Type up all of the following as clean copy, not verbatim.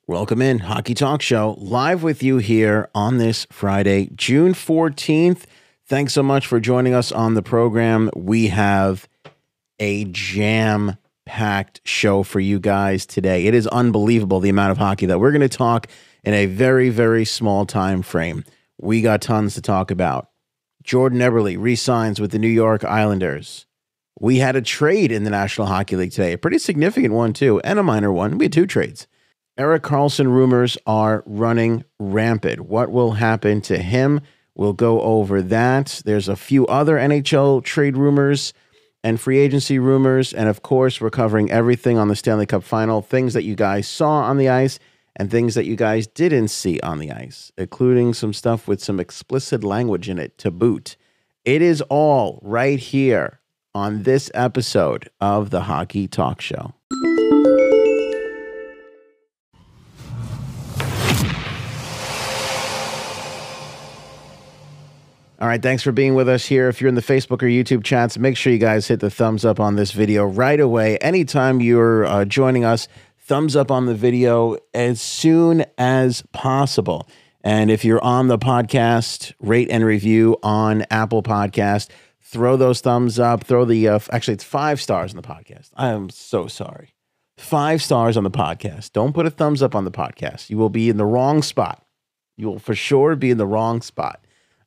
Welcome in, Hockey Talk Show, live with you here on this Friday, June 14th. Thanks so much for joining us on the program. We have a jam-packed show for you guys today. It is unbelievable the amount of hockey that we're going to talk in a very, very small time frame. We got tons to talk about. Jordan Eberle re-signs with the New York Islanders. We had a trade in the National Hockey League today, a pretty significant one too, and a minor one. We had two trades. Erik Karlsson rumors are running rampant. What will happen to him? We'll go over that. There's a few other NHL trade rumors and free agency rumors. And of course, we're covering everything on the Stanley Cup Final, things that you guys saw on the ice and things that you guys didn't see on the ice, including some stuff with some explicit language in it to boot. It is all right here on this episode of the Hockey Talk Show. All right, thanks for being with us here. If you're in the Facebook or YouTube chats, make sure you guys hit the thumbs up on this video right away. Anytime you're joining us, thumbs up on the video as soon as possible. And if you're on the podcast, rate and review on Apple Podcast. Throw those thumbs up. Throw the, actually, it's 5 stars on the podcast. I am so sorry. 5 stars on the podcast. Don't put a thumbs up on the podcast. You will be in the wrong spot. You will for sure be in the wrong spot.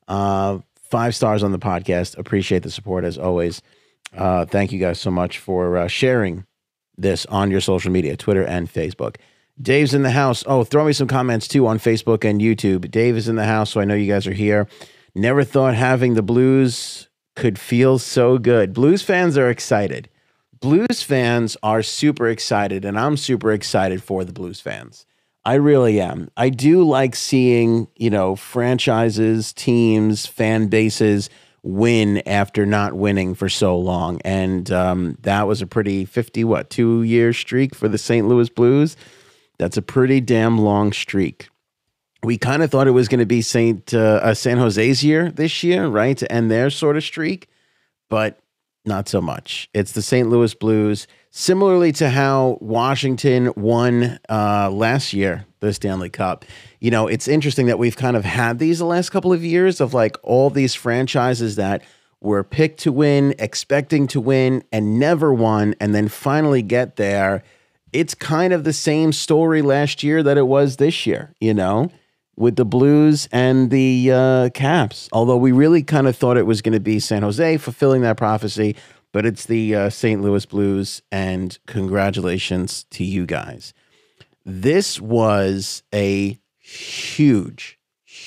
5 stars on the podcast. Appreciate the support as always. Thank you guys so much for sharing this on your social media, Twitter and Facebook. Dave's in the house. Oh, throw me some comments too on Facebook and YouTube. Dave is in the house, so I know you guys are here. Never thought having the Blues could feel so good. Blues fans are excited. Blues fans are super excited, and I'm super excited for the Blues fans. I really am. I do like seeing, franchises, teams, fan bases win after not winning for so long. And that was a pretty 2-year streak for the St. Louis Blues. That's a pretty damn long streak. We kind of thought it was going to be San Jose's year this year, right? To end their sort of streak, but not so much. It's the St. Louis Blues. Similarly to how Washington won last year, the Stanley Cup. It's interesting that we've kind of had these the last couple of years of like all these franchises that were picked to win, expecting to win, and never won, and then finally get there. It's kind of the same story last year that it was this year, with the Blues and the Caps. Although we really kind of thought it was going to be San Jose fulfilling that prophecy, but it's the St. Louis Blues, and congratulations to you guys. This was a huge,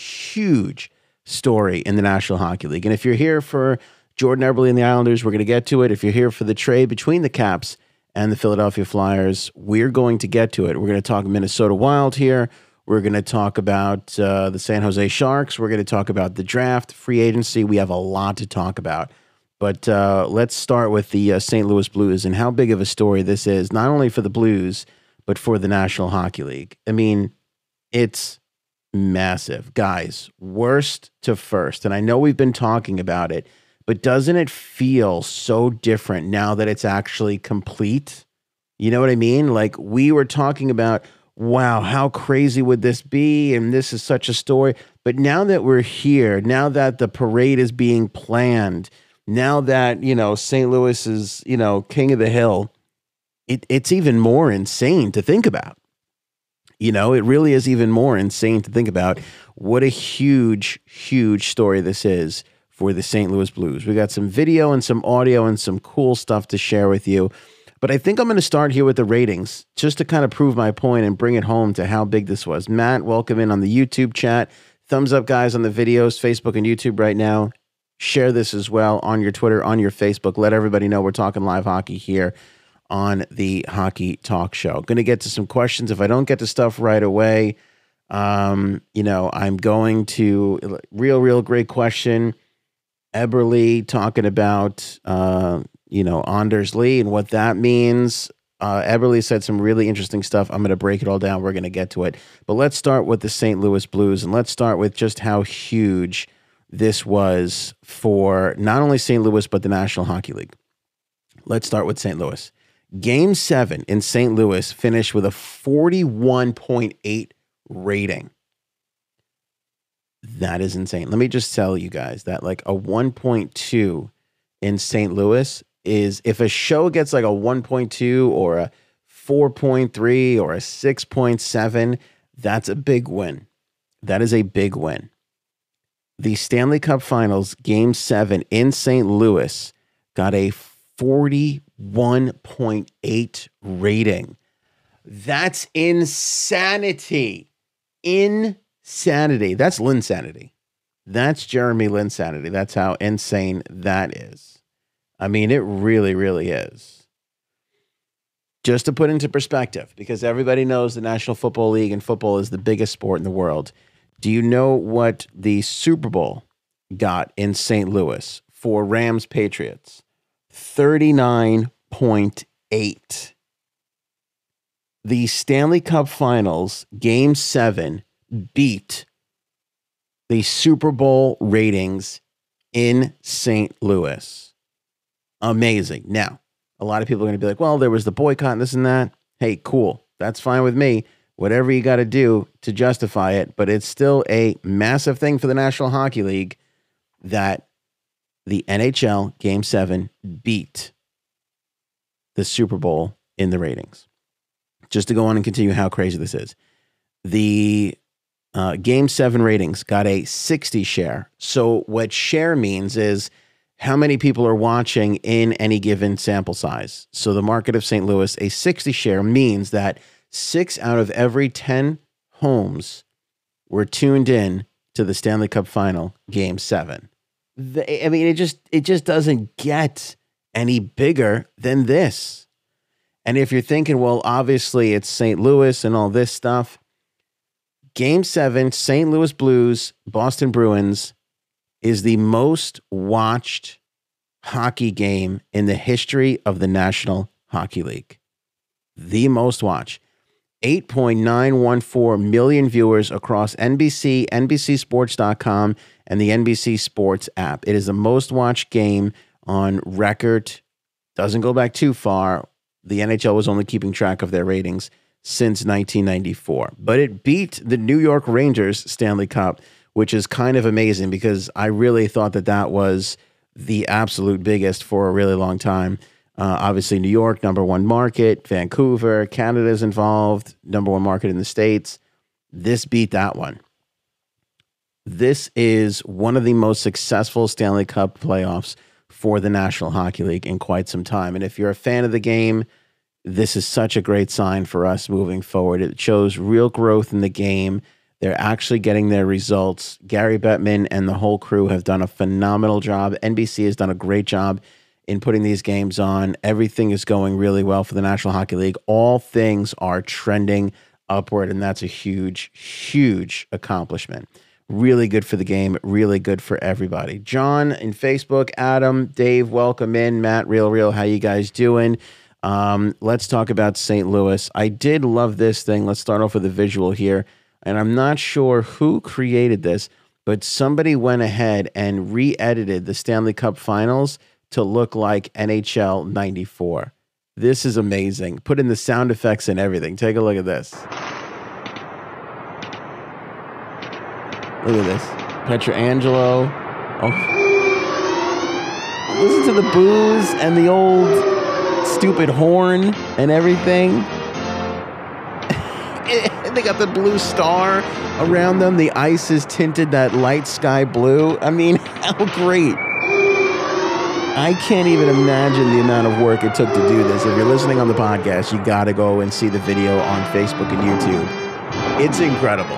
huge story in the National Hockey League. And if you're here for Jordan Eberle and the Islanders, we're going to get to it. If you're here for the trade between the Caps and the Philadelphia Flyers, we're going to get to it. We're going to talk Minnesota Wild here. We're going to talk about the San Jose Sharks. We're going to talk about the draft, free agency. We have a lot to talk about. But let's start with the St. Louis Blues and how big of a story this is, not only for the Blues, but for the National Hockey League. I mean, it's massive. Guys, worst to first. And I know we've been talking about it, but doesn't it feel so different now that it's actually complete? You know what I mean? Like we were talking about, wow, how crazy would this be? And this is such a story. But now that we're here, now that the parade is being planned, now that, St. Louis is, king of the hill, it's even more insane to think about. It really is even more insane to think about what a huge, huge story this is for the St. Louis Blues. We got some video and some audio and some cool stuff to share with you. But I think I'm going to start here with the ratings just to kind of prove my point and bring it home to how big this was. Matt, welcome in on the YouTube chat. Thumbs up, guys, on the videos, Facebook and YouTube right now. Share this as well on your Twitter, on your Facebook. Let everybody know we're talking live hockey here on the Hockey Talk Show. Going to get to some questions. If I don't get to stuff right away, I'm going to real great question. Eberle talking about, Anders Lee and what that means. Eberle said some really interesting stuff. I'm going to break it all down. We're going to get to it. But let's start with the St. Louis Blues, and let's start with just how huge this was for not only St. Louis, but the National Hockey League. Let's start with St. Louis. Game 7 in St. Louis finished with a 41.8 rating. That is insane. Let me just tell you guys that like a 1.2 in St. Louis is, if a show gets like a 1.2 or a 4.3 or a 6.7, that's a big win. That is a big win. The Stanley Cup Finals Game 7 in St. Louis got a 41.8 rating. That's insanity. Insanity. That's Linsanity. That's Jeremy Linsanity. That's how insane that is. I mean, it really, really is. Just to put into perspective, because everybody knows the National Football League and football is the biggest sport in the world. Do you know what the Super Bowl got in St. Louis for Rams Patriots? 39.8. The Stanley Cup Finals Game 7 beat the Super Bowl ratings in St. Louis. Amazing. Now, a lot of people are going to be like, well, there was the boycott and this and that. Hey, cool. That's fine with me. Whatever you got to do to justify it. But it's still a massive thing for the National Hockey League that the NHL Game 7 beat the Super Bowl in the ratings. Just to go on and continue how crazy this is. The Game 7 ratings got a 60 share. So what share means is how many people are watching in any given sample size. So the market of St. Louis, a 60 share means that 6 out of every 10 homes were tuned in to the Stanley Cup Final Game 7. I mean, it just doesn't get any bigger than this. And if you're thinking, well, obviously it's St. Louis and all this stuff, Game 7, St. Louis Blues, Boston Bruins is the most watched hockey game in the history of the National Hockey League. The most watched. 8.914 million viewers across NBC, NBCSports.com, and the NBC Sports app. It is the most watched game on record. Doesn't go back too far. The NHL was only keeping track of their ratings since 1994. But it beat the New York Rangers Stanley Cup, which is kind of amazing because I really thought that that was the absolute biggest for a really long time. Obviously, New York, number one market. Vancouver, Canada's involved, number one market in the States. This beat that one. This is one of the most successful Stanley Cup playoffs for the National Hockey League in quite some time. And if you're a fan of the game, this is such a great sign for us moving forward. It shows real growth in the game. They're actually getting their results. Gary Bettman and the whole crew have done a phenomenal job. NBC has done a great job in putting these games on. Everything is going really well for the National Hockey League. All things are trending upward, and that's a huge, huge accomplishment. Really good for the game. Really good for everybody. John in Facebook, Adam, Dave, welcome in. Matt, Real, how you guys doing? Let's talk about St. Louis. I did love this thing. Let's start off with a visual here. And I'm not sure who created this, but somebody went ahead and re-edited the Stanley Cup Finals to look like NHL 94. This is amazing. Put in the sound effects and everything. Take a look at this. Look at this. Pietrangelo. Oh. Listen to the boos and the old stupid horn and everything. They got the blue star around them. The ice is tinted that light sky blue. I mean, how great. I can't even imagine the amount of work it took to do this. If you're listening on the podcast, you got to go and see the video on Facebook and YouTube. It's incredible.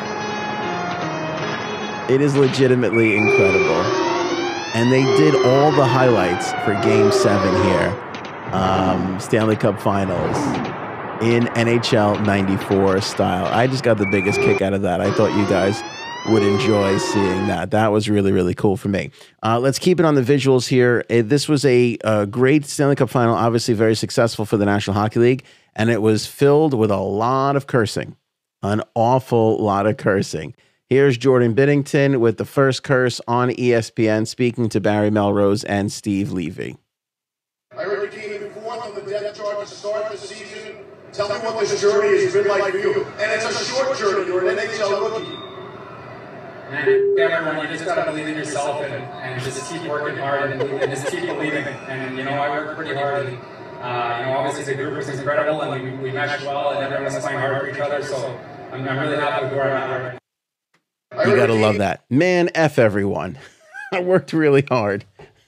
It is legitimately incredible. And they did all the highlights for Game 7 here. Stanley Cup Finals in NHL 94 style. I just got the biggest kick out of that. I thought you guys would enjoy seeing that. That was really, really cool for me. Let's keep it on the visuals here. This was a great Stanley Cup Final, obviously very successful for the National Hockey League, and it was filled with a lot of cursing, an awful lot of cursing. Here's Jordan Binnington with the first curse on ESPN speaking to Barry Melrose and Steve Levy. I already came in fourth on the depth chart start the season. Tell me what this journey has been like for you. And it's a short journey. You're an NHL rookie. And everyone, you just got to believe in yourself and just keep working hard and just keep believing. And, you know, I work pretty hard. And, you know, obviously the group was incredible and we meshed well and everyone was playing hard for each other. So I'm really happy with where I'm at right now. You got to love that. Man, F everyone. I worked really hard.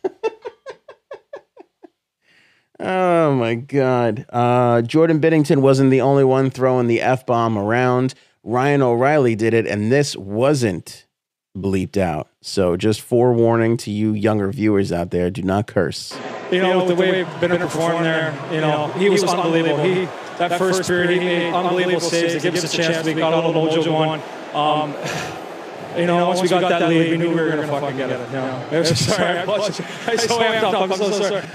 Oh, my God. Jordan Binnington wasn't the only one throwing the F-bomb around. Ryan O'Reilly did it, and this wasn't bleeped out. So just forewarning to you younger viewers out there, do not curse. You know, with the way Bennett performed there, you know, he was unbelievable. That first period, he made unbelievable saves to give us a chance. We got a little mojo going. You know, once we got that lead, we knew we were going to fucking get it. No, sorry, I'm so amped up. I'm so sorry.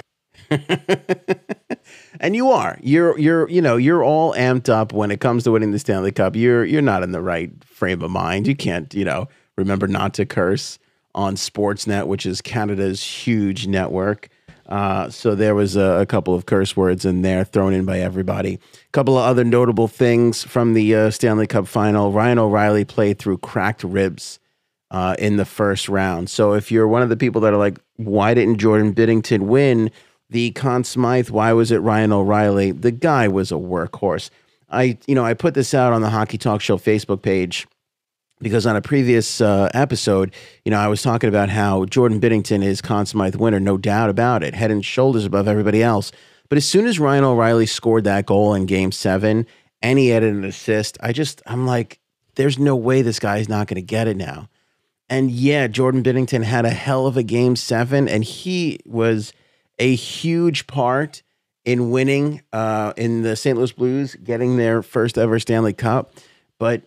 And you are. You're all amped up when it comes to winning the Stanley Cup. You're not in the right frame of mind. You can't, remember not to curse on Sportsnet, which is Canada's huge network. So there was a couple of curse words in there thrown in by everybody. A couple of other notable things from the Stanley Cup final. Ryan O'Reilly played through cracked ribs in the first round. So if you're one of the people that are like, why didn't Jordan Binnington win the Conn Smythe? Why was it Ryan O'Reilly? The guy was a workhorse. I put this out on the Hockey Talk Show Facebook page because on a previous episode, I was talking about how Jordan Binnington is Conn Smythe winner, no doubt about it, head and shoulders above everybody else. But as soon as Ryan O'Reilly scored that goal in Game 7 and he added an assist, I'm like, there's no way this guy's not going to get it now. And yeah, Jordan Binnington had a hell of a Game 7, and he was a huge part in winning in the St. Louis Blues, getting their first ever Stanley Cup. But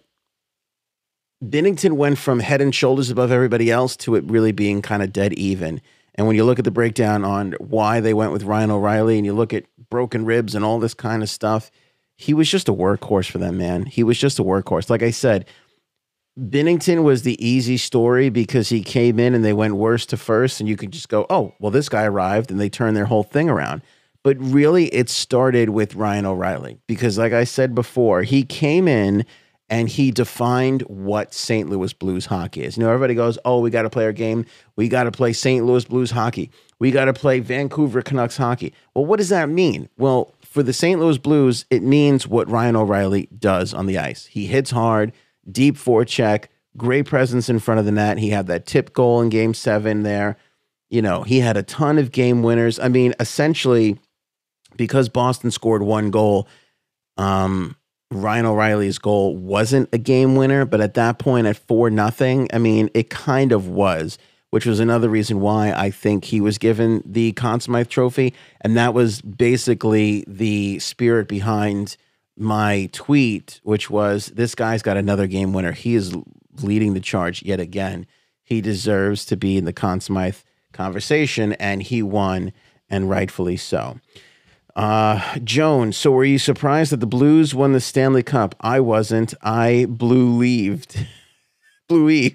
Binnington went from head and shoulders above everybody else to it really being kind of dead even. And when you look at the breakdown on why they went with Ryan O'Reilly and you look at broken ribs and all this kind of stuff, he was just a workhorse for them, man. He was just a workhorse. Like I said, Binnington was the easy story because he came in and they went worst to first, and you could just go, oh, well, this guy arrived and they turned their whole thing around. But really, it started with Ryan O'Reilly because, like I said before, he came in and he defined what St. Louis Blues hockey is. Everybody goes, oh, we got to play our game. We got to play St. Louis Blues hockey. We got to play Vancouver Canucks hockey. Well, what does that mean? Well, for the St. Louis Blues, it means what Ryan O'Reilly does on the ice. He hits hard, deep forecheck, great presence in front of the net. He had that tip goal in Game 7 there. He had a ton of game winners. I mean, essentially, because Boston scored one goal, Ryan O'Reilly's goal wasn't a game winner, but at that point at 4-0, I mean, it kind of was, which was another reason why I think he was given the Conn Smythe Trophy. And that was basically the spirit behind my tweet, which was, this guy's got another game winner. He is leading the charge yet again. He deserves to be in the Conn Smythe conversation, and he won, and rightfully so. Joan, so were you surprised that the Blues won the Stanley Cup? I wasn't. I blue-leaved. Blue-eaved.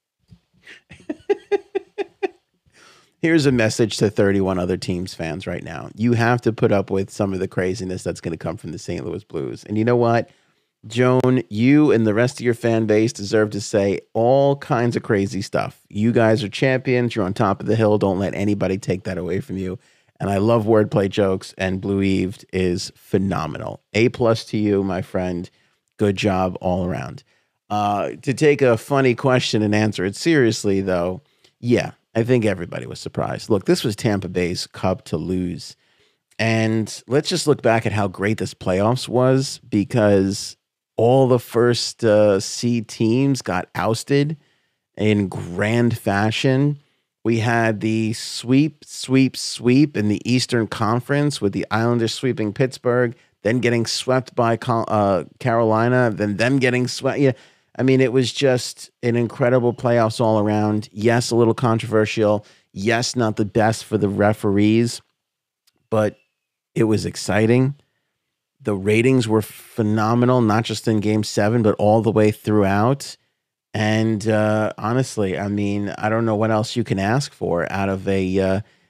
Here's a message to 31 other teams fans right now. You have to put up with some of the craziness that's going to come from the St. Louis Blues. And you know what? Joan, you and the rest of your fan base deserve to say all kinds of crazy stuff. You guys are champions. You're on top of the hill. Don't let anybody take that away from you. And I love wordplay jokes, and Blue-eaved is phenomenal. A+ to you, my friend. Good job all around. To take a funny question and answer it seriously, though, yeah, I think everybody was surprised. Look, this was Tampa Bay's cup to lose. And let's just look back at how great this playoffs was, because all the first seed teams got ousted in grand fashion. We had the sweep in the Eastern Conference with the Islanders sweeping Pittsburgh, then getting swept by Carolina, then them getting swept. Yeah, I mean, it was just an incredible playoffs all around. Yes, a little controversial. Yes, not the best for the referees, but it was exciting. The ratings were phenomenal, not just in Game 7, but all the way throughout. And honestly, I mean, I don't know what else you can ask for out of a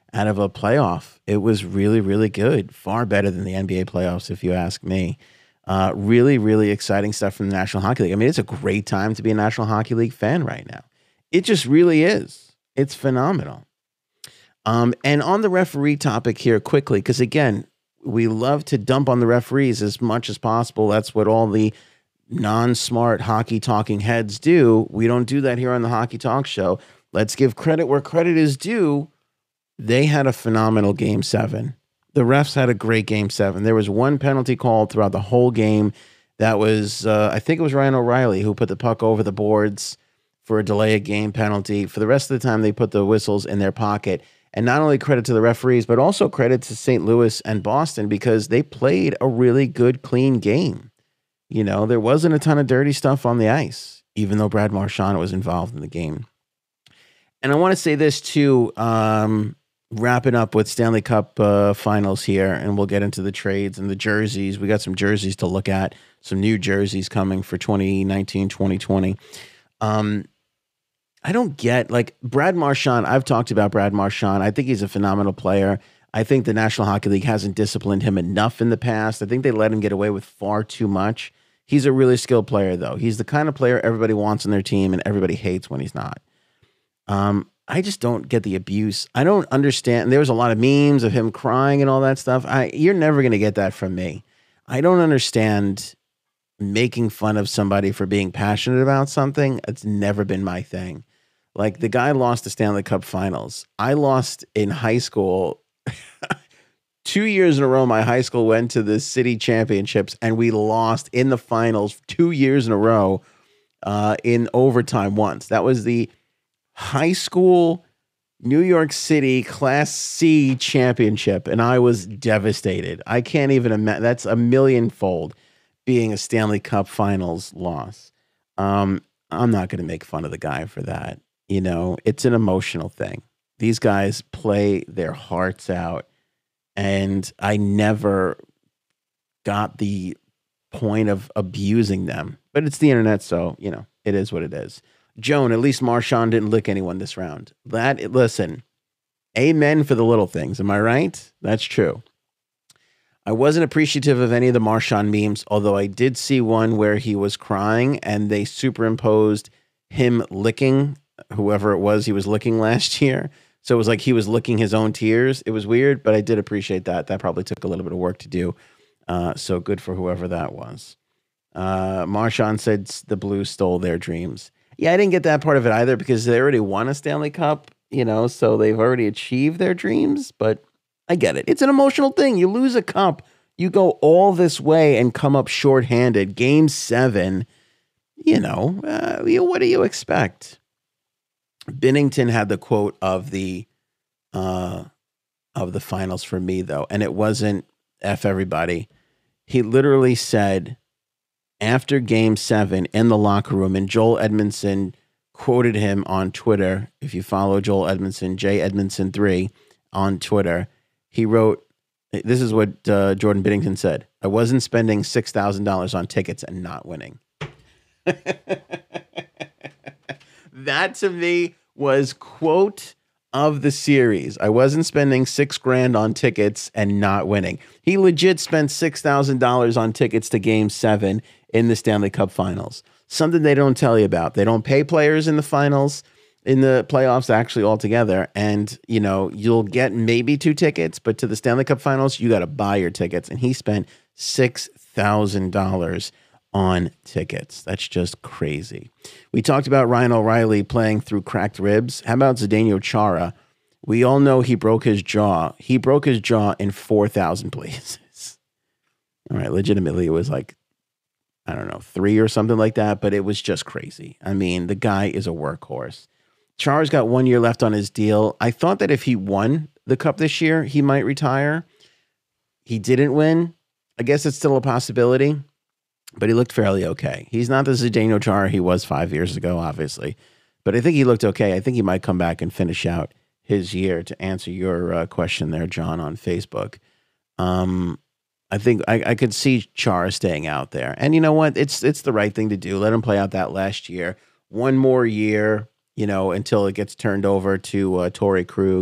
out of a playoff. It was really, really good. Far better than the NBA playoffs, if you ask me. Really, really exciting stuff from the National Hockey League. I mean, it's a great time to be a National Hockey League fan right now. It just really is. It's phenomenal. And on the referee topic here quickly, because again, we love to dump on the referees as much as possible. That's what all the non-smart hockey talking heads do. We don't do that here on the Hockey Talk Show. Let's give credit where credit is due. They had a phenomenal Game 7. The refs had a great Game 7. There was one penalty called throughout the whole game. That was, I think it was Ryan O'Reilly who put the puck over the boards for a delay of game penalty. For the rest of the time, they put the whistles in their pocket. And not only credit to the referees, but also credit to St. Louis and Boston because they played a really good, clean game. You know, there wasn't a ton of dirty stuff on the ice, even though Brad Marchand was involved in the game. And I want to say this too, wrapping up with Stanley Cup finals here, and we'll get into the trades and the jerseys. We got some jerseys to look at, some new jerseys coming for 2019, 2020. I don't get, like, Brad Marchand. I've talked about Brad Marchand. I think he's a phenomenal player. I think the National Hockey League hasn't disciplined him enough in the past. I think they let him get away with far too much. He's a really skilled player, though. He's the kind of player everybody wants on their team and everybody hates when he's not. I just don't get the abuse. I don't understand. There was a lot of memes of him crying and all that stuff. You're never going to get that from me. I don't understand making fun of somebody for being passionate about something. It's never been my thing. Like, the guy lost the Stanley Cup Finals. I lost in high school. 2 years in a row, my high school went to the city championships, and we lost in the finals 2 years in a row in overtime once. That was the high school New York City Class C championship, and I was devastated. I can't even imagine. That's a millionfold being a Stanley Cup Finals loss. I'm not going to make fun of the guy for that. You know, it's an emotional thing. These guys play their hearts out, and I never got the point of abusing them. But it's the internet, so, you know, it is what it is. Joan, at least Marchand didn't lick anyone this round. Listen, amen for the little things. Am I right? That's true. I wasn't appreciative of any of the Marchand memes, although I did see one where he was crying and they superimposed him licking whoever it was he was licking last year. So it was like he was licking his own tears. It was weird, but I did appreciate that. That probably took a little bit of work to do. So good for whoever that was. Marchand said the Blues stole their dreams. Yeah, I didn't get that part of it either because they already won a Stanley Cup, you know, so they've already achieved their dreams, but I get it. It's an emotional thing. You lose a cup, you go all this way and come up shorthanded. Game 7, you know, what do you expect? Binnington had the quote of the finals for me, though, and it wasn't F everybody. He literally said, after Game 7 in the locker room, and Joel Edmondson quoted him on Twitter. If you follow Joel Edmondson, J Edmondson 3 on Twitter, he wrote, this is what Jordan Binnington said: "I wasn't spending $6,000 on tickets and not winning." That to me was quote of the series. I wasn't spending $6,000 on tickets and not winning. He legit spent $6,000 on tickets to Game 7 in the Stanley Cup Finals. Something they don't tell you about. They don't pay players in the finals, in the playoffs, actually altogether. And, you know, you'll get maybe 2 tickets, but to the Stanley Cup Finals, you got to buy your tickets. And he spent $6,000 on tickets. That's just crazy. We talked about Ryan O'Reilly playing through cracked ribs. How about Zdeno Chara? We all know he broke his jaw. He broke his jaw in 4,000 places. All right, legitimately, it was like, I don't know, 3 or something like that, but it was just crazy. I mean, the guy is a workhorse. Chara's got 1 year left on his deal. I thought that if he won the cup this year, he might retire. He didn't win. I guess it's still a possibility, but he looked fairly okay. He's not the Zdeno Chara he was 5 years ago, obviously, but I think he looked okay. I think he might come back and finish out his year, to answer your question there, John, on Facebook. I think I could see Chara staying out there. And you know what? It's the right thing to do. Let him play out that last year. One more year, you know, until it gets turned over to Torrey Krug.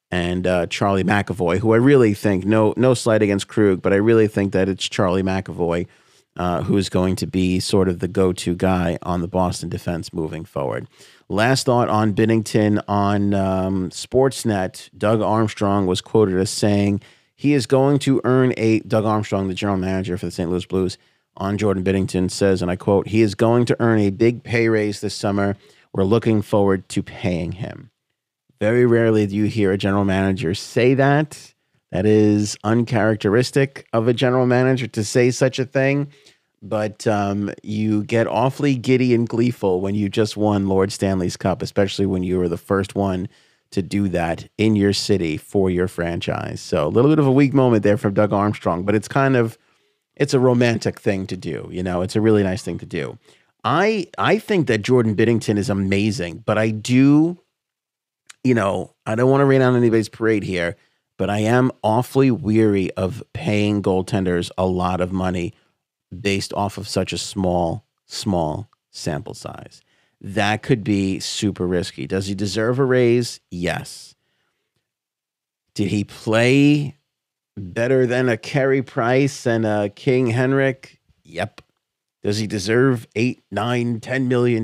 and Charlie McAvoy, who I really think, no slight against Krug, but I really think that it's Charlie McAvoy who's going to be sort of the go-to guy on the Boston defense moving forward. Last thought on Binnington on Sportsnet, Doug Armstrong was quoted as saying he is going to earn Doug Armstrong, the general manager for the St. Louis Blues, on Jordan Binnington says, and I quote, he is going to earn a big pay raise this summer. We're looking forward to paying him. Very rarely do you hear a general manager say that. That is uncharacteristic of a general manager to say such a thing. But you get awfully giddy and gleeful when you just won Lord Stanley's Cup, especially when you were the first one to do that in your city for your franchise. So a little bit of a weak moment there from Doug Armstrong, but it's a romantic thing to do. You know, it's a really nice thing to do. I think that Jordan Binnington is amazing, but I do, you know, I don't want to rain on anybody's parade here, but I am awfully weary of paying goaltenders a lot of money based off of such a small sample size. That could be super risky. Does he deserve a raise? Yes. Did he play better than a Carey Price and a King Henrik? Yep. Does he deserve $8, $9, $10 million?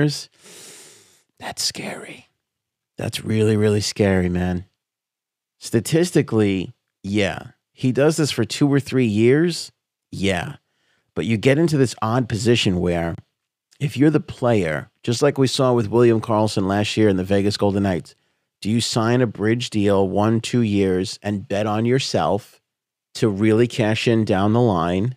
That's scary. That's really, really scary, man. Statistically, yeah. He does this for 2 or 3 years. Yeah. But you get into this odd position where if you're the player, just like we saw with William Karlsson last year in the Vegas Golden Knights, do you sign a bridge deal 1-2 years and bet on yourself to really cash in down the line?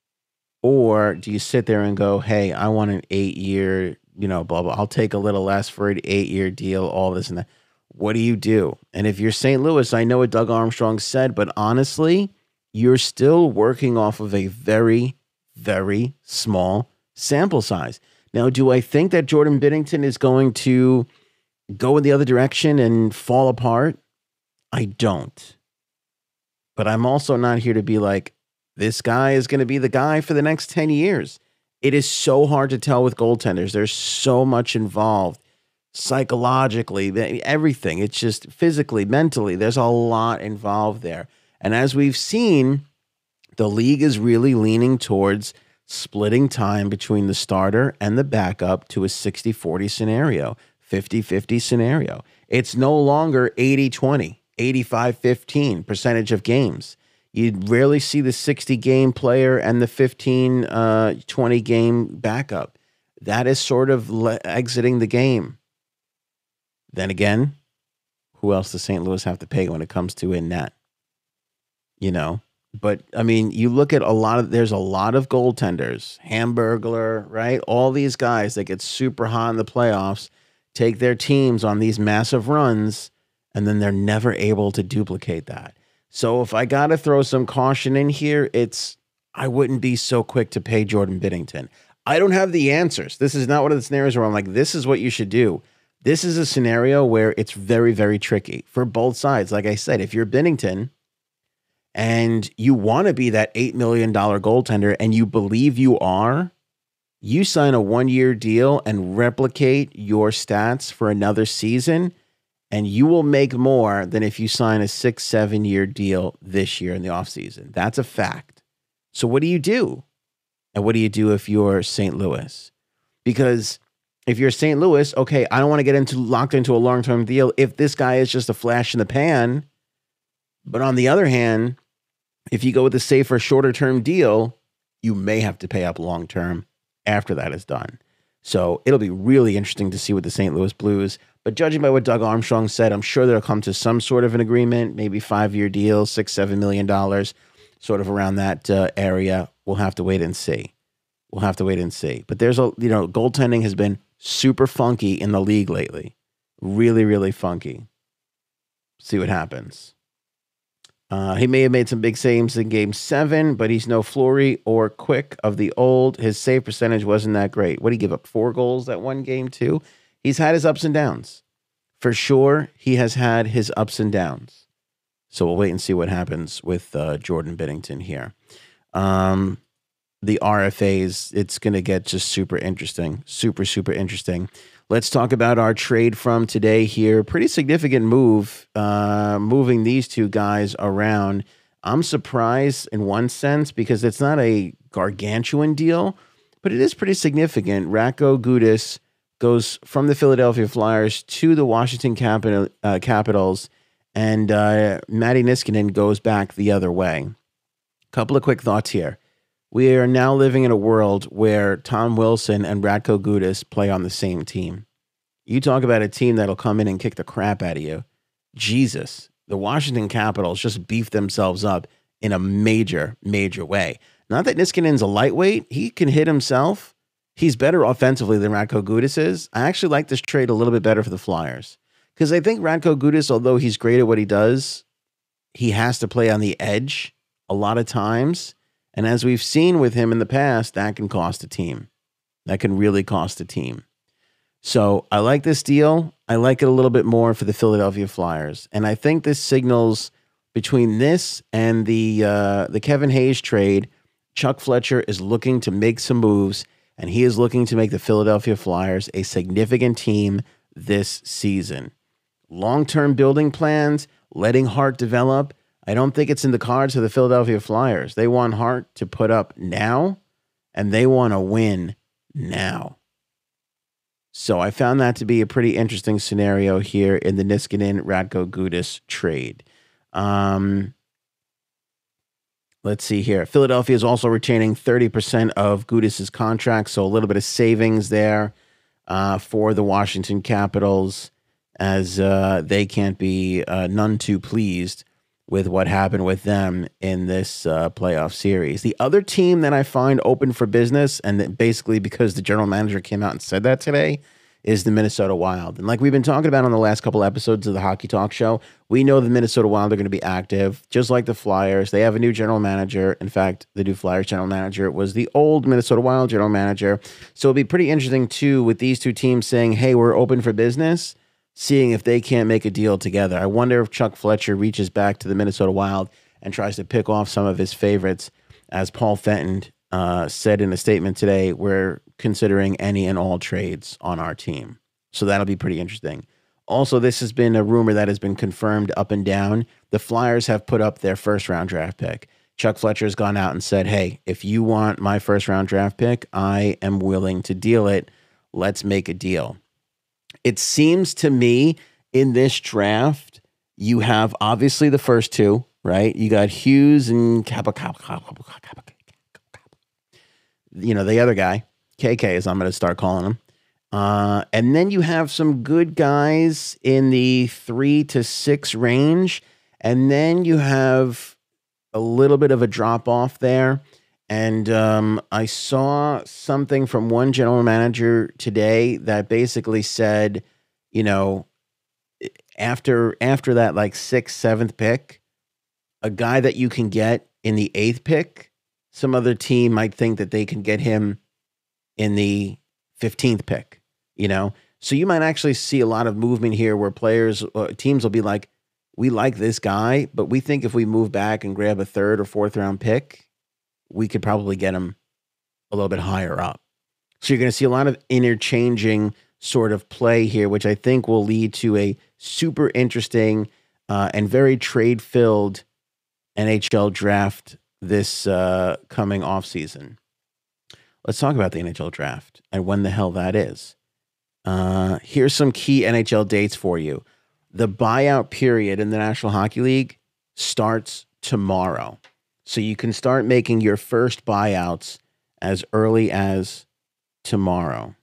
Or do you sit there and go, hey, I want an 8-year, blah, blah. I'll take a little less for an 8-year deal, all this and that. What do you do? And if you're St. Louis, I know what Doug Armstrong said, but honestly, you're still working off of a very, very small sample size. Now, do I think that Jordan Binnington is going to go in the other direction and fall apart? I don't. But I'm also not here to be like, this guy is going to be the guy for the next 10 years. It is so hard to tell with goaltenders. There's so much involved psychologically, everything. It's just physically, mentally. There's a lot involved there. And as we've seen, the league is really leaning towards splitting time between the starter and the backup to a 60-40 scenario, 50-50 scenario. It's no longer 80-20, 85-15 percentage of games. You'd rarely see the 60-game player and the 15-20-game backup. That is sort of exiting the game. Then again, who else does St. Louis have to pay when it comes to in net? But I mean, you look at there's a lot of goaltenders, Hamburglar, right? All these guys that get super hot in the playoffs, take their teams on these massive runs, and then they're never able to duplicate that. So if I got to throw some caution in here, I wouldn't be so quick to pay Jordan Binnington. I don't have the answers. This is not one of the scenarios where I'm like, this is what you should do. This is a scenario where it's very, very tricky for both sides. Like I said, if you're Binnington and you want to be that $8 million goaltender and you believe you are, you sign a 1-year deal and replicate your stats for another season, and you will make more than if you sign a 6-7 year deal this year in the offseason. That's a fact. So what do you do? And what do you do if you're St. Louis? Because if you're St. Louis, okay, I don't want to get locked into a long-term deal if this guy is just a flash in the pan. But on the other hand, if you go with a safer, shorter-term deal, you may have to pay up long-term after that is done. So it'll be really interesting to see what the St. Louis Blues, but judging by what Doug Armstrong said, I'm sure they'll come to some sort of an agreement, maybe 5-year deal, $6-7 million, sort of around that area. We'll have to wait and see. But there's goaltending has been super funky in the league lately. Really, really funky. See what happens. He may have made some big saves in Game 7, but he's no Fleury or Quick of the old. His save percentage wasn't that great. What did he give up? 4 goals that one game too? He's had his ups and downs. For sure, he has had his ups and downs. So we'll wait and see what happens with Jordan Binnington here. the RFAs, it's going to get just super interesting. Super, super interesting. Let's talk about our trade from today here. Pretty significant move, moving these two guys around. I'm surprised in one sense because it's not a gargantuan deal, but it is pretty significant. Radko Gudas goes from the Philadelphia Flyers to the Washington Capitals, and Matti Niskanen goes back the other way. Couple of quick thoughts here. We are now living in a world where Tom Wilson and Radko Gudas play on the same team. You talk about a team that'll come in and kick the crap out of you. Jesus, the Washington Capitals just beefed themselves up in a major, major way. Not that Niskanen's a lightweight. He can hit himself. He's better offensively than Radko Gudas is. I actually like this trade a little bit better for the Flyers because I think Radko Gudas, although he's great at what he does, he has to play on the edge a lot of times. And as we've seen with him in the past, that can cost a team. That can really cost a team. So I like this deal. I like it a little bit more for the Philadelphia Flyers. And I think this signals between this and the Kevin Hayes trade, Chuck Fletcher is looking to make some moves, and he is looking to make the Philadelphia Flyers a significant team this season. Long-term building plans, letting Hart develop. I don't think it's in the cards for the Philadelphia Flyers. They want Hart to put up now, and they want to win now. So I found that to be a pretty interesting scenario here in the Niskanen-Radko Gudas trade. Let's see here. Philadelphia is also retaining 30% of Gudas' contract, so a little bit of savings there for the Washington Capitals, as they can't be none too pleased with what happened with them in this playoff series. The other team that I find open for business, and that basically because the general manager came out and said that today, is the Minnesota Wild. And like we've been talking about on the last couple episodes of the Hockey Talk Show, we know the Minnesota Wild are going to be active, just like the Flyers. They have a new general manager. In fact, the new Flyers general manager was the old Minnesota Wild general manager. So it'll be pretty interesting, too, with these two teams saying, hey, we're open for business, seeing if they can't make a deal together. I wonder if Chuck Fletcher reaches back to the Minnesota Wild and tries to pick off some of his favorites. As Paul Fenton said in a statement today, we're considering any and all trades on our team. So that'll be pretty interesting. Also, this has been a rumor that has been confirmed up and down. The Flyers have put up their first-round draft pick. Chuck Fletcher has gone out and said, hey, if you want my first-round draft pick, I am willing to deal it. Let's make a deal. It seems to me in this draft, you have obviously the first two, right? You got Hughes and the other guy, KK, as I'm going to start calling him. And then you have some good guys in the 3 to 6 range. And then you have a little bit of a drop off there. And I saw something from one general manager today that basically said, after that like 6th, 7th pick, a guy that you can get in the 8th pick, some other team might think that they can get him in the 15th pick, So you might actually see a lot of movement here where teams will be like, we like this guy, but we think if we move back and grab a 3rd or 4th round pick, we could probably get him a little bit higher up. So you're going to see a lot of interchanging sort of play here, which I think will lead to a super interesting and very trade-filled NHL draft this coming offseason. Let's talk about the NHL draft and when the hell that is. Here's some key NHL dates for you. The buyout period in the National Hockey League starts tomorrow. So you can start making your first buyouts as early as tomorrow.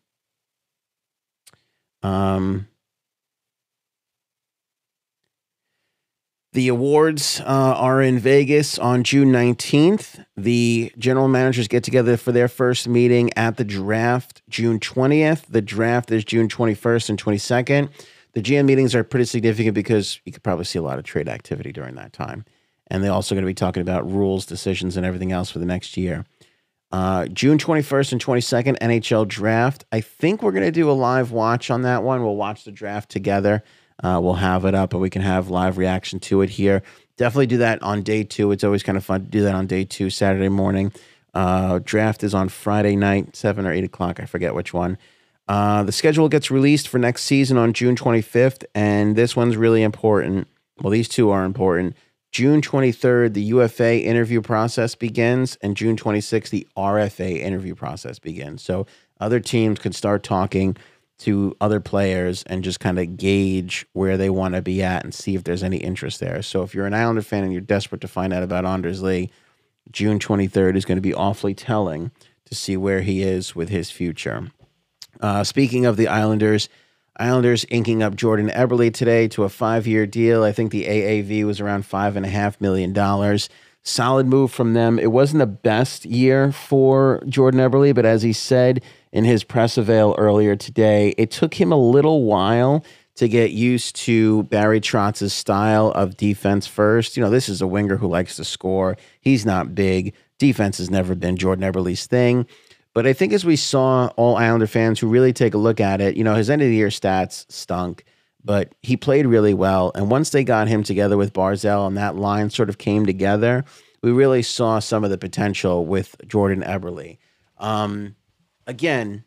The awards are in Vegas on June 19th. The general managers get together for their first meeting at the draft June 20th. The draft is June 21st and 22nd. The GM meetings are pretty significant because you could probably see a lot of trade activity during that time. And they're also going to be talking about rules, decisions, and everything else for the next year. June 21st and 22nd, NHL draft. I think we're going to do a live watch on that one. We'll watch the draft together. We'll have it up and we can have live reaction to it here. Definitely do that on day 2. It's always kind of fun to do that on day 2, Saturday morning. Draft is on Friday night, 7 or 8 o'clock. I forget which one. The schedule gets released for next season on June 25th, and this one's really important. Well, these two are important. June 23rd, the UFA interview process begins, and June 26th, the RFA interview process begins. So other teams could start talking to other players and just kind of gauge where they want to be at and see if there's any interest there. So if you're an Islander fan and you're desperate to find out about Anders Lee, June 23rd is going to be awfully telling to see where he is with his future. Speaking of the Islanders inking up Jordan Eberle today to a 5-year deal. I think the AAV was around $5.5 million. Solid move from them. It wasn't the best year for Jordan Eberle, but as he said in his press avail earlier today, it took him a little while to get used to Barry Trotz's style of defense first. You know, this is a winger who likes to score. He's not big. Defense has never been Jordan Eberle's thing. But I think as we saw all Islander fans who really take a look at it, you know, his end of the year stats stunk, but he played really well. And once they got him together with Barzal and that line sort of came together, we really saw some of the potential with Jordan Eberle. Again,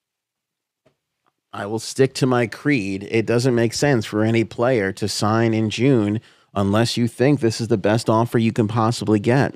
I will stick to my creed. It doesn't make sense for any player to sign in June unless you think this is the best offer you can possibly get.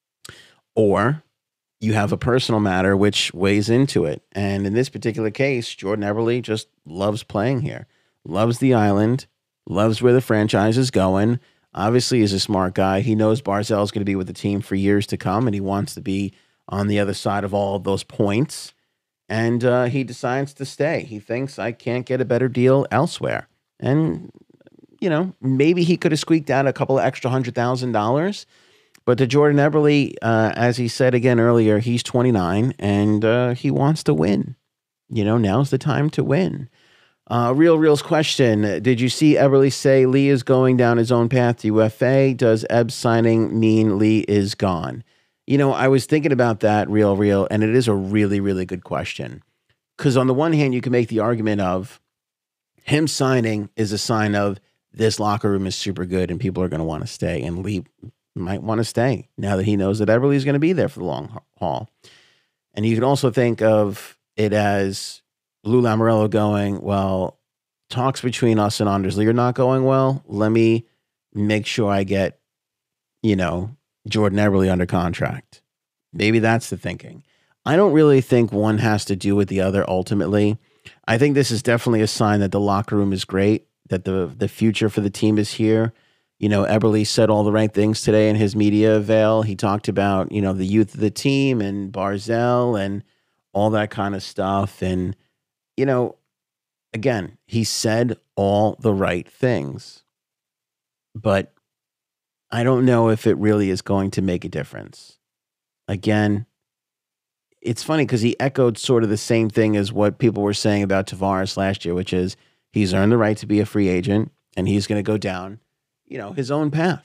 Or you have a personal matter which weighs into it. And in this particular case, Jordan Eberle just loves playing here, loves the island, loves where the franchise is going. Obviously, he's a smart guy. He knows Barzal is going to be with the team for years to come, and he wants to be on the other side of all of those points. And he decides to stay. He thinks, I can't get a better deal elsewhere. And, you know, maybe he could have squeaked out a couple of extra $100,000. But to Jordan Eberle, as he said again earlier, he's 29 and he wants to win. You know, now's the time to win. Real's question. Did you see Eberle say Lee is going down his own path to UFA? Does Ebb's signing mean Lee is gone? You know, I was thinking about that, Real, and it is a really, really good question. Because on the one hand, you can make the argument of him signing is a sign of this locker room is super good and people are going to want to stay. And Lee might want to stay now that he knows that Eberle is going to be there for the long haul. And you can also think of it as Lou Lamoriello going, well, talks between us and Anders Lee are not going well. Let me make sure I get, you know, Jordan Eberle under contract. Maybe that's the thinking. I don't really think one has to do with the other ultimately. I think this is definitely a sign that the locker room is great, that the future for the team is here. You know, Eberle said all the right things today in his media avail. He talked about, you know, the youth of the team and Barzal and all that kind of stuff. And, you know, again, he said all the right things. But I don't know if it really is going to make a difference. Again, it's funny because he echoed sort of the same thing as what people were saying about Tavares last year, which is he's earned the right to be a free agent and he's going to go down, you know, his own path.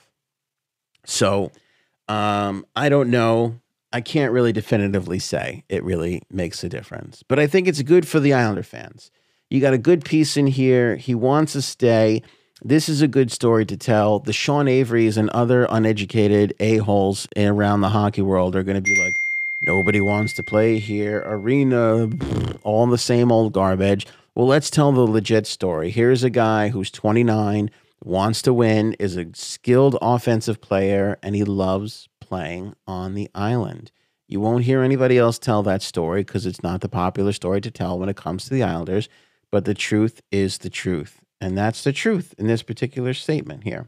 So I don't know. I can't really definitively say it really makes a difference, but I think it's good for the Islander fans. You got a good piece in here. He wants to stay. This is a good story to tell. The Sean Averys and other uneducated a-holes around the hockey world are going to be like, nobody wants to play here. Arena, all the same old garbage. Well, let's tell the legit story. Here's a guy who's 29, wants to win, is a skilled offensive player, and he loves playing on the island. You won't hear anybody else tell that story because it's not the popular story to tell when it comes to the Islanders, but the truth is the truth. And that's the truth in this particular statement here.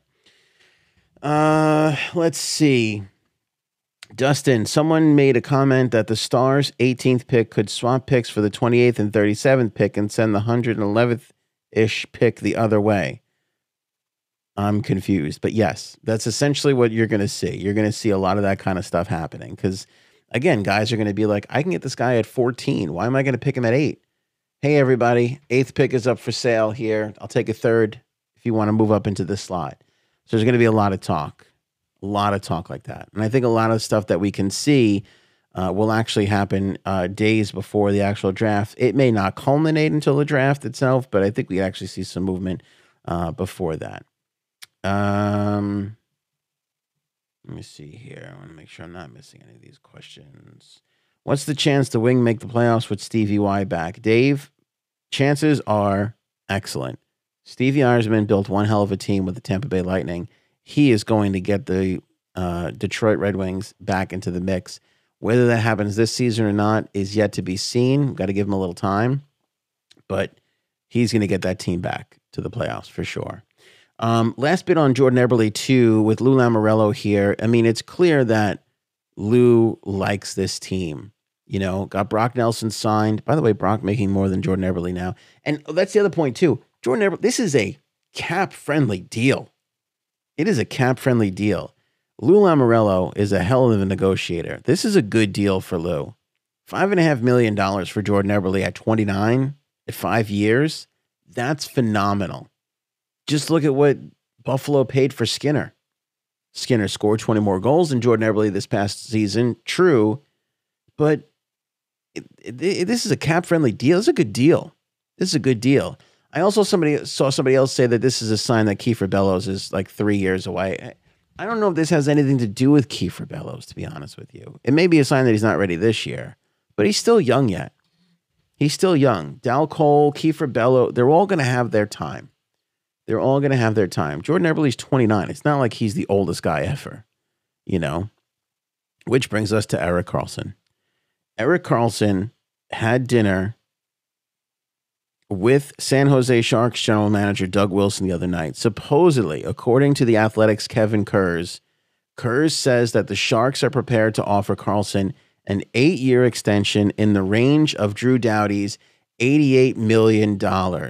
Let's see. Dustin, someone made a comment that the Stars' 18th pick could swap picks for the 28th and 37th pick and send the 111th-ish pick the other way. I'm confused. But yes, that's essentially what you're going to see. You're going to see a lot of that kind of stuff happening. Because, again, guys are going to be like, I can get this guy at 14. Why am I going to pick him at 8? Hey, everybody, 8th pick is up for sale here. I'll take a 3rd if you want to move up into this slot. So there's going to be a lot of talk like that. And I think a lot of stuff that we can see will actually happen days before the actual draft. It may not culminate until the draft itself, but I think we actually see some movement before that. Let me see here. I want to make sure I'm not missing any of these questions. What's the chance the Wing make the playoffs with Stevie Y back? Dave, chances are excellent. Stevie Yzerman built one hell of a team with the Tampa Bay Lightning. He is going to get the Detroit Red Wings back into the mix. Whether that happens this season or not is yet to be seen. We've got to give him a little time. But he's going to get that team back to the playoffs for sure. Last bit on Jordan Eberle, too, with Lou Lamoriello here. I mean, it's clear that Lou likes this team. You know, got Brock Nelson signed. By the way, Brock making more than Jordan Eberle now. And that's the other point, too. Jordan Eberle, this is a cap-friendly deal. It is a cap-friendly deal. Lou Lamoriello is a hell of a negotiator. This is a good deal for Lou. $5.5 million for Jordan Eberle at 29, at 5 years. That's phenomenal. Just look at what Buffalo paid for Skinner. Skinner scored 20 more goals than Jordan Eberle this past season. True, but this is a cap-friendly deal. This is a good deal. This is a good deal. I also saw somebody else say that this is a sign that Kiefer Bellows is like 3 years away. I don't know if this has anything to do with Kiefer Bellows, to be honest with you. It may be a sign that he's not ready this year, but he's still young yet. He's still young. Dal Cole, Kiefer Bellows, they're all going to have their time. They're all going to have their time. Jordan Eberle's 29. It's not like he's the oldest guy ever, you know? Which brings us to Erik Karlsson. Erik Karlsson had dinner with San Jose Sharks general manager Doug Wilson the other night. Supposedly, according to the Athletic's Kevin Kurz, Kurz says that the Sharks are prepared to offer Karlsson an 8-year extension in the range of Drew Doughty's $88 million.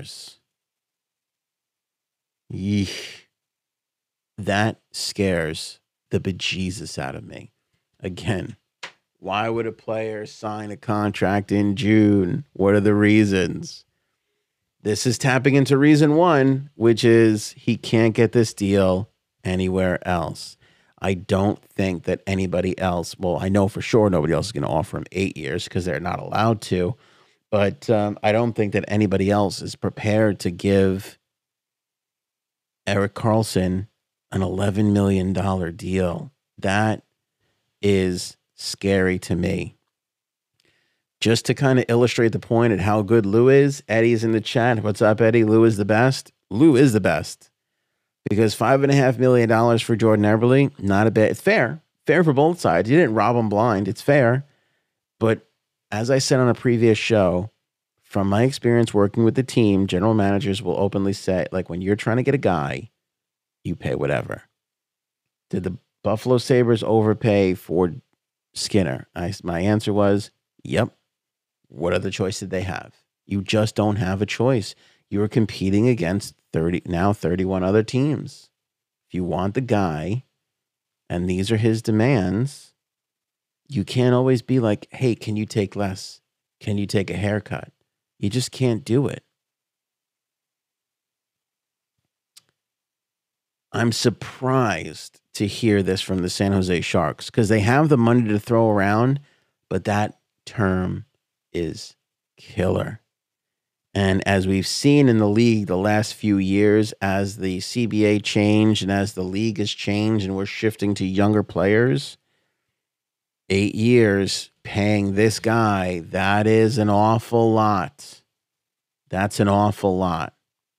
Yeesh. That scares the bejesus out of me. Again, why would a player sign a contract in June? What are the reasons? This is tapping into reason one, which is he can't get this deal anywhere else. I don't think that anybody else, well, I know for sure nobody else is going to offer him 8 years because they're not allowed to, but I don't think that anybody else is prepared to give Erik Karlsson an $11 million deal. That is scary to me. Just to kind of illustrate the point at how good Lou is, Eddie's in the chat. What's up, Eddie? Lou is the best. Lou is the best. Because $5.5 million for Jordan Eberle, not a bit. It's fair. Fair for both sides. You didn't rob him blind. It's fair. But as I said on a previous show, from my experience working with the team, general managers will openly say, like, when you're trying to get a guy, you pay whatever. Did the Buffalo Sabres overpay for Skinner? My answer was, yep. What other choice did they have? You just don't have a choice. You're competing against 31 other teams. If you want the guy, and these are his demands, you can't always be like, hey, can you take less? Can you take a haircut? You just can't do it. I'm surprised to hear this from the San Jose Sharks because they have the money to throw around, but that term is killer. And as we've seen in the league the last few years, as the CBA changed and as the league has changed and we're shifting to younger players, 8 years paying this guy, that is an awful lot. That's an awful lot.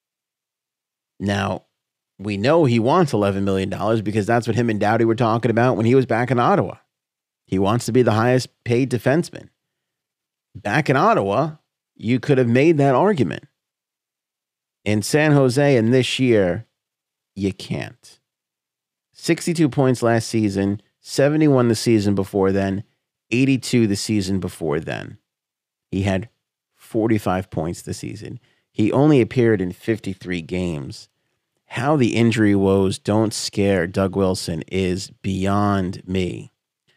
Now, we know he wants $11 million because that's what him and Doughty were talking about when he was back in Ottawa. He wants to be the highest paid defenseman. Back in Ottawa, you could have made that argument. In San Jose and this year, you can't. 62 points last season, 71 the season before then, 82 the season before then. He had 45 points this season. He only appeared in 53 games. How the injury woes don't scare Doug Wilson is beyond me.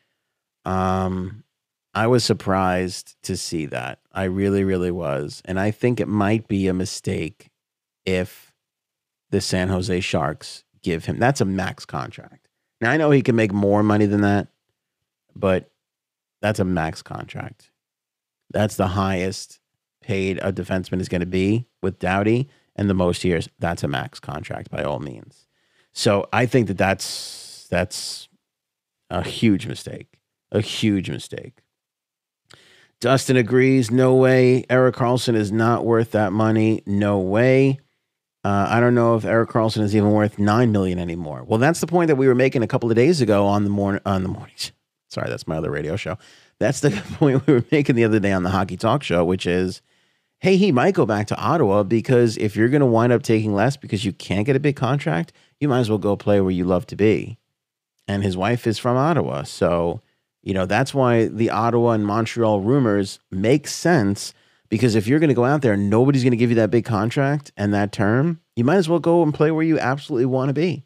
I was surprised to see that. I really, really was. And I think it might be a mistake if the San Jose Sharks give him. That's a max contract. Now, I know he can make more money than that, but that's a max contract. That's the highest paid a defenseman is going to be with Doughty, and the most years. That's a max contract by all means. So I think that's A huge mistake. A huge mistake. Dustin agrees. No way. Erik Karlsson is not worth that money. No way. I don't know if Erik Karlsson is even worth $9 million anymore. Well, that's the point that we were making a couple of days ago on the mornings. Sorry, that's my other radio show. That's the point we were making the other day on the Hockey Talk Show, which is, hey, he might go back to Ottawa because if you're going to wind up taking less because you can't get a big contract, you might as well go play where you love to be. And his wife is from Ottawa, so that's why the Ottawa and Montreal rumors make sense. Because if you're going to go out there and nobody's going to give you that big contract and that term, you might as well go and play where you absolutely want to be.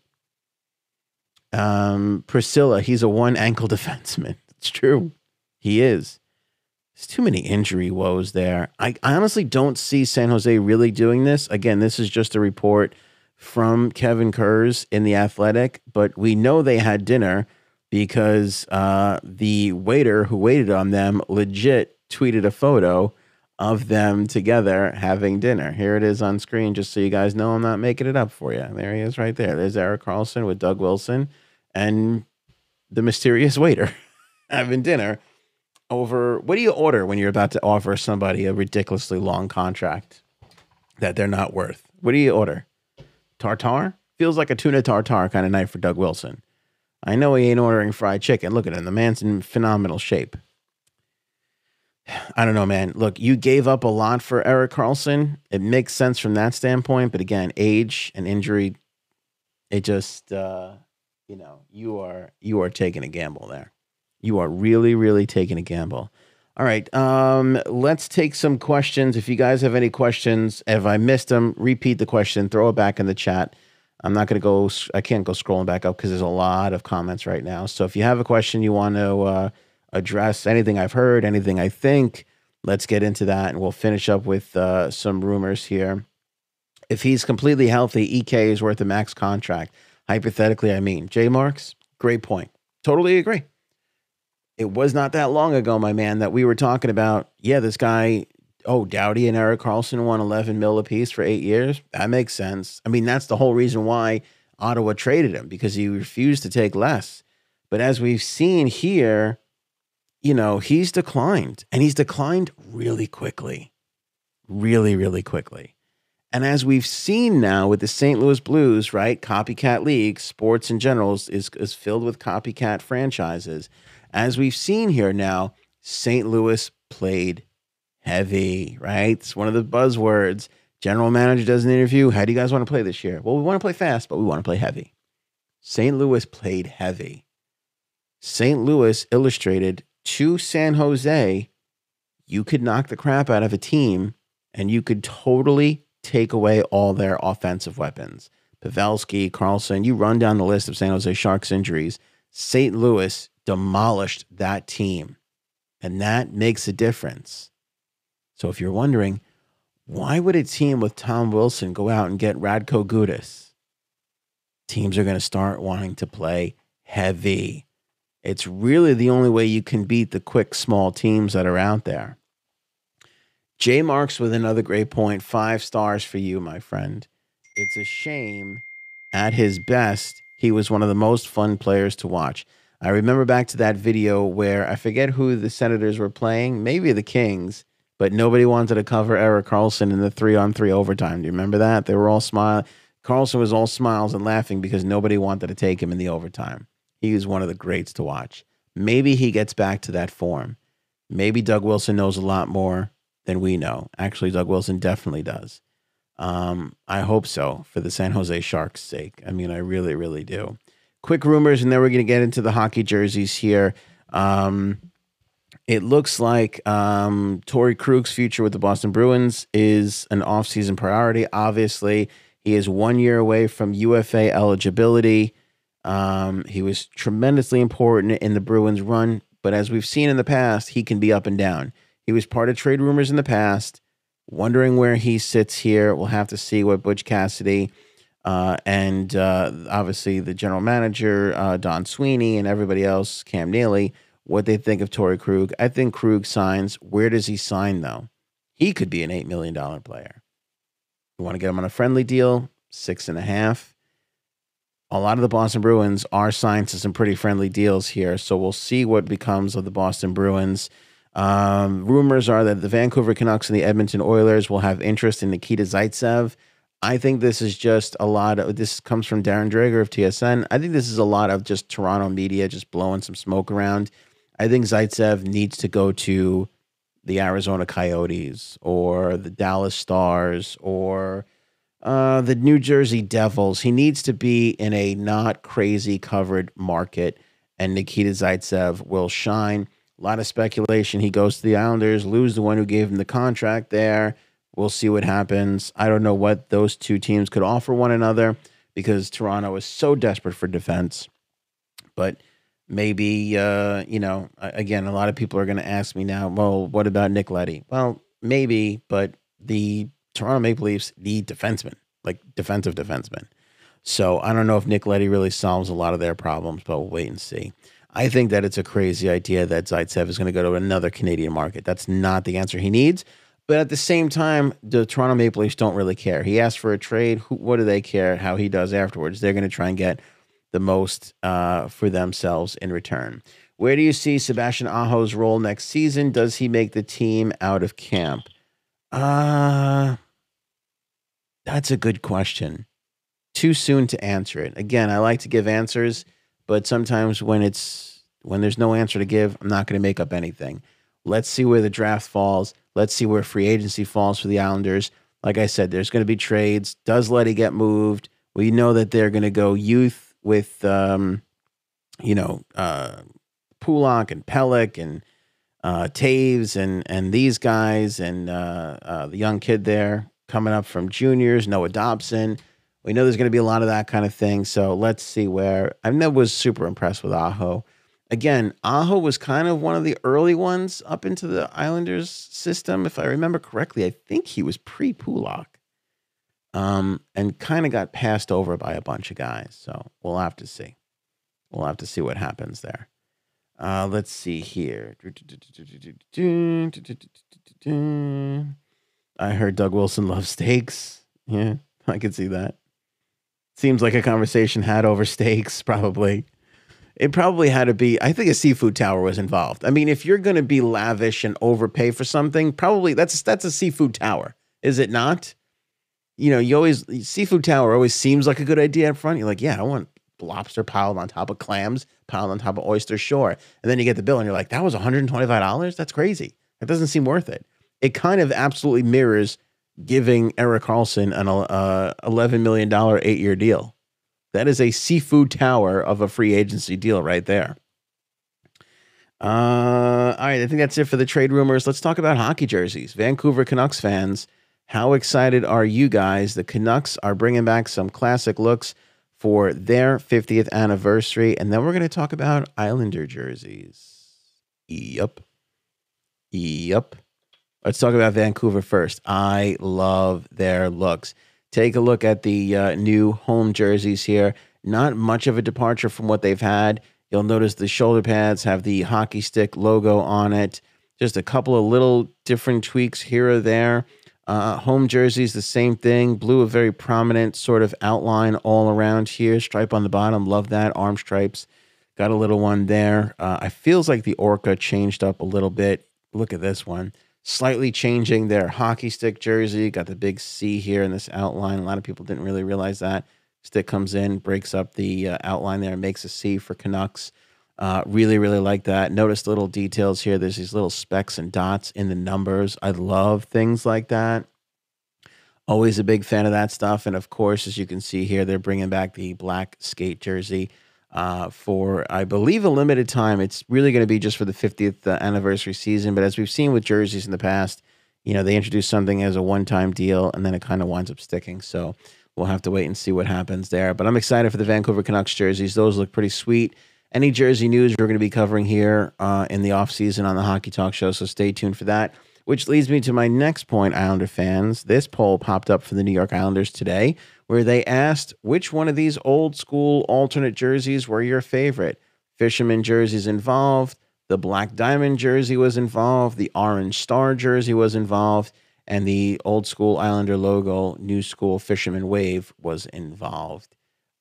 Priscilla, he's a one ankle defenseman. It's true. He is. There's too many injury woes there. I honestly don't see San Jose really doing this. Again, this is just a report from Kevin Kurz in The Athletic, but we know they had dinner because the waiter who waited on them legit tweeted a photo of them together having dinner. Here it is on screen, just so you guys know I'm not making it up for you. There he is right there. There's Erik Karlsson with Doug Wilson and the mysterious waiter having dinner over, what do you order when you're about to offer somebody a ridiculously long contract that they're not worth? What do you order? Tartare? Feels like a tuna tartare kind of night for Doug Wilson. I know he ain't ordering fried chicken. Look at him. The man's in phenomenal shape. I don't know, man. Look, you gave up a lot for Erik Karlsson. It makes sense from that standpoint. But again, age and injury, it just, you are taking a gamble there. You are really, really taking a gamble. All right. Let's take some questions. If you guys have any questions, if I missed them, repeat the question, throw it back in the chat. I'm not going to go, I can't go scrolling back up because there's a lot of comments right now. So if you have a question you want to address, anything I've heard, anything I think, let's get into that. And we'll finish up with some rumors here. If he's completely healthy, EK is worth a max contract. Hypothetically, I mean. J Marks, great point. Totally agree. It was not that long ago, my man, that we were talking about, this guy, Doughty and Erik Karlsson won $11 million apiece for 8 years. That makes sense. I mean, that's the whole reason why Ottawa traded him, because he refused to take less. But as we've seen here, he's declined, and he's declined really quickly. Really, really quickly. And as we've seen now with the St. Louis Blues, right, copycat league, sports in general is filled with copycat franchises. As we've seen here now, St. Louis played heavy, right? It's one of the buzzwords. General manager does an interview. How do you guys want to play this year? Well, we want to play fast, but we want to play heavy. St. Louis played heavy. St. Louis illustrated to San Jose, you could knock the crap out of a team and you could totally take away all their offensive weapons. Pavelski, Karlsson, you run down the list of San Jose Sharks injuries. St. Louis demolished that team, and that makes a difference. So if you're wondering, why would a team with Tom Wilson go out and get Radko Gudas? Teams are going to start wanting to play heavy. It's really the only way you can beat the quick, small teams that are out there. J Marks with another great point. 5 stars for you, my friend. It's a shame. At his best, he was one of the most fun players to watch. I remember back to that video where I forget who the Senators were playing, maybe the Kings, but nobody wanted to cover Erik Karlsson in the 3-on-3 overtime. Do you remember that? They were all smiling. Karlsson was all smiles and laughing because nobody wanted to take him in the overtime. He was one of the greats to watch. Maybe he gets back to that form. Maybe Doug Wilson knows a lot more than we know. Actually, Doug Wilson definitely does. I hope so, for the San Jose Sharks' sake. I mean, I really, really do. Quick rumors, and then we're going to get into the hockey jerseys here. It looks like Torrey Krug's future with the Boston Bruins is an offseason priority. Obviously, he is 1 year away from UFA eligibility. He was tremendously important in the Bruins run, but as we've seen in the past, he can be up and down. He was part of trade rumors in the past. Wondering where he sits here. We'll have to see what Butch Cassidy and obviously the general manager, Don Sweeney, and everybody else, Cam Neely, what they think of Torrey Krug. I think Krug signs. Where does he sign, though? He could be an $8 million player. You want to get him on a friendly deal, 6.5. a lot of the Boston Bruins are signed to some pretty friendly deals here. So we'll see what becomes of the Boston Bruins. Rumors are that the Vancouver Canucks and the Edmonton Oilers will have interest in Nikita Zaitsev. I think this is just a lot of, this comes from Darren Dreger of TSN. I think this is a lot of just Toronto media just blowing some smoke around. I think Zaitsev needs to go to the Arizona Coyotes or the Dallas Stars or the New Jersey Devils. He needs to be in a not crazy covered market, and Nikita Zaitsev will shine. A lot of speculation. He goes to the Islanders, lose the one who gave him the contract there. We'll see what happens. I don't know what those two teams could offer one another because Toronto is so desperate for defense. But maybe, again, a lot of people are going to ask me now, well, what about Nick Leddy? Well, maybe, but the Toronto Maple Leafs need defensemen, like defensive defensemen. So I don't know if Nick Leddy really solves a lot of their problems, but we'll wait and see. I think that it's a crazy idea that Zaitsev is going to go to another Canadian market. That's not the answer he needs. But at the same time, the Toronto Maple Leafs don't really care. He asked for a trade. What do they care how he does afterwards? They're going to try and get the most for themselves in return. Where do you see Sebastian Aho's role next season? Does he make the team out of camp? That's a good question. Too soon to answer it. Again, I like to give answers, but sometimes when there's no answer to give, I'm not going to make up anything. Let's see where the draft falls. Let's see where free agency falls for the Islanders. Like I said, there's going to be trades. Does Leddy get moved? We know that they're going to go youth with, Pulak and Pelech and Taves and these guys and the young kid there coming up from juniors, Noah Dobson. We know there's going to be a lot of that kind of thing. So let's see where. I was super impressed with Aho. Again, Aho was kind of one of the early ones up into the Islanders system. If I remember correctly, I think he was pre-Pulak and kind of got passed over by a bunch of guys. So we'll have to see. We'll have to see what happens there. Let's see here. I heard Doug Wilson loves steaks. Yeah, I could see that. Seems like a conversation had over steaks, probably. It probably had to be, I think a seafood tower was involved. I mean, if you're going to be lavish and overpay for something, probably that's a seafood tower, is it not? Seafood tower always seems like a good idea up front. You're like, yeah, I want lobster piled on top of clams, piled on top of oyster, sure. And then you get the bill and you're like, that was $125? That's crazy. That doesn't seem worth it. It kind of absolutely mirrors giving Erik Karlsson an $11 million 8-year deal. That is a seafood tower of a free agency deal right there. All right, I think that's it for the trade rumors. Let's talk about hockey jerseys. Vancouver Canucks fans, how excited are you guys? The Canucks are bringing back some classic looks for their 50th anniversary, and then we're going to talk about Islander jerseys. Yep. Let's talk about Vancouver first. I love their looks. Take a look at the new home jerseys here. Not much of a departure from what they've had. You'll notice the shoulder pads have the hockey stick logo on it. Just a couple of little different tweaks here or there. Home jerseys, the same thing. Blue, a very prominent sort of outline all around here. Stripe on the bottom. Love that. Arm stripes. Got a little one there. I feels like the Orca changed up a little bit. Look at this one. Slightly changing their hockey stick jersey. Got the big C here in this outline. A lot of people didn't really realize that. Stick comes in, breaks up the outline there, makes a C for Canucks. Really, really like that. Notice little details here. There's these little specks and dots in the numbers. I love things like that. Always a big fan of that stuff. And of course, as you can see here, they're bringing back the black skate jersey for, I believe, a limited time. It's really going to be just for the 50th anniversary season. But as we've seen with jerseys in the past, they introduce something as a one-time deal, and then it kind of winds up sticking. So we'll have to wait and see what happens there. But I'm excited for the Vancouver Canucks jerseys. Those look pretty sweet. Any jersey news we're going to be covering here in the offseason on the Hockey Talk Show, so stay tuned for that. Which leads me to my next point, Islander fans. This poll popped up for the New York Islanders today, where they asked which one of these old school alternate jerseys were your favorite. Fisherman jerseys involved, the Black Diamond jersey was involved, the Orange Star jersey was involved, and the old school Islander logo, new school Fisherman Wave was involved.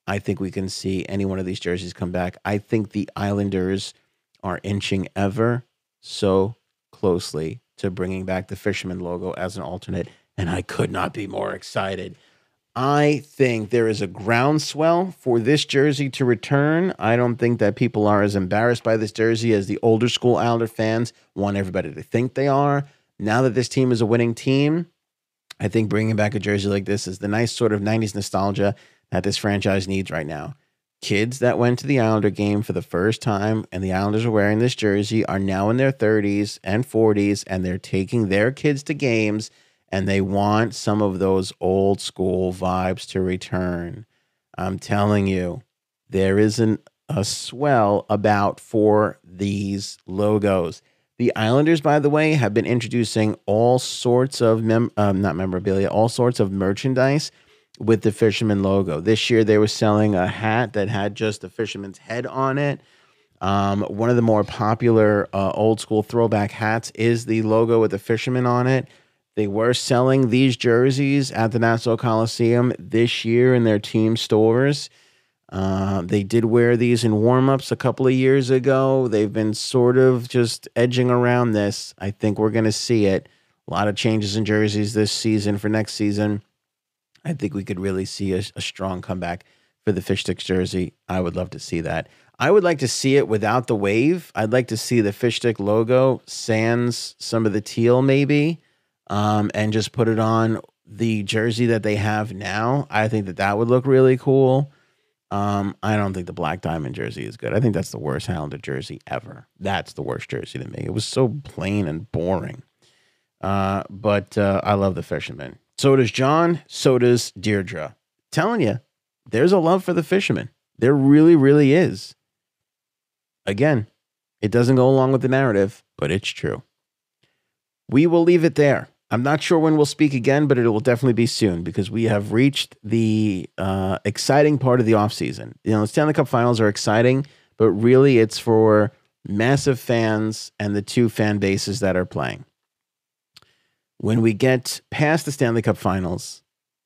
I think we can see any one of these jerseys come back. I think the Islanders are inching ever so closely to bringing back the Fisherman logo as an alternate, and I could not be more excited. I think there is a groundswell for this jersey to return. I don't think that people are as embarrassed by this jersey as the older school Islander fans want everybody to think they are. Now that this team is a winning team, I think bringing back a jersey like this is the nice sort of 90s nostalgia that this franchise needs right now. Kids that went to the Islander game for the first time and the Islanders are wearing this jersey are now in their 30s and 40s, and they're taking their kids to games, and they want some of those old school vibes to return. I'm telling you, there isn't a swell about for these logos. The Islanders, by the way, have been introducing all sorts of not memorabilia, all sorts of merchandise with the Fisherman logo. This year, they were selling a hat that had just the Fisherman's head on it. One of the more popular old school throwback hats is the logo with the Fisherman on it. They were selling these jerseys at the Nassau Coliseum this year in their team stores. They did wear these in warm-ups a couple of years ago. They've been sort of just edging around this. I think we're going to see it. A lot of changes in jerseys this season for next season. I think we could really see a strong comeback for the Fish Sticks jersey. I would love to see that. I would like to see it without the wave. I'd like to see the Fish Stick logo sans some of the teal maybe, and just put it on the jersey that they have now. I think that would look really cool. I don't think the Black Diamond jersey is good. I think that's the worst Islander jersey ever. That's the worst jersey to me. It was so plain and boring. But I love the Fisherman. So does John. So does Deirdre. Telling you, there's a love for the Fisherman. There really, really is. Again, it doesn't go along with the narrative, but it's true. We will leave it there. I'm not sure when we'll speak again, but it will definitely be soon because we have reached the exciting part of the offseason. You know, the Stanley Cup Finals are exciting, but really it's for massive fans and the two fan bases that are playing. When we get past the Stanley Cup Finals,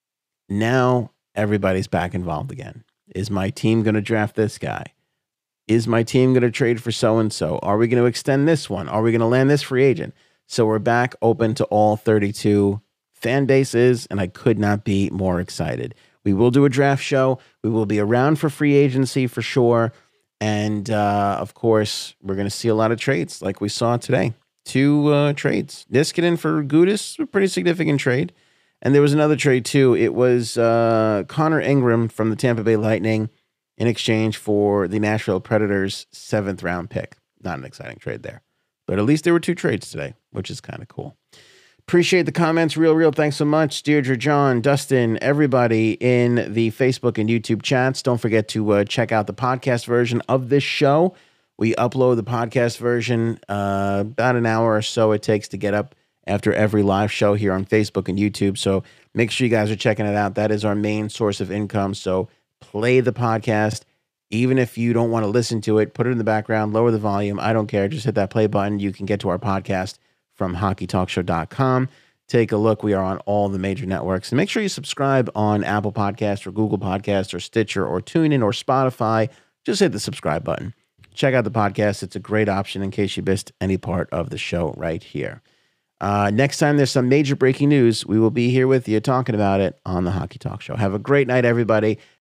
now everybody's back involved again. Is my team going to draft this guy? Is my team going to trade for so-and-so? Are we going to extend this one? Are we going to land this free agent? So we're back open to all 32 fan bases, and I could not be more excited. We will do a draft show. We will be around for free agency for sure. And, of course, we're going to see a lot of trades like we saw today. 2 trades. Niskanen for Gudas, a pretty significant trade. And there was another trade, too. It was Connor Ingram from the Tampa Bay Lightning in exchange for the Nashville Predators' 7th-round pick. Not an exciting trade there. But at least there were 2 trades today, which is kind of cool. Appreciate the comments. Real. Thanks so much. Deirdre, John, Dustin, everybody in the Facebook and YouTube chats. Don't forget to check out the podcast version of this show. We upload the podcast version about an hour or so it takes to get up after every live show here on Facebook and YouTube. So make sure you guys are checking it out. That is our main source of income. So play the podcast. Even if you don't want to listen to it, put it in the background, lower the volume. I don't care. Just hit that play button. You can get to our podcast from hockeytalkshow.com. Take a look. We are on all the major networks. And make sure you subscribe on Apple Podcasts or Google Podcasts or Stitcher or TuneIn or Spotify. Just hit the subscribe button. Check out the podcast. It's a great option in case you missed any part of the show right here. Next time there's some major breaking news, we will be here with you talking about it on the Hockey Talk Show. Have a great night, everybody.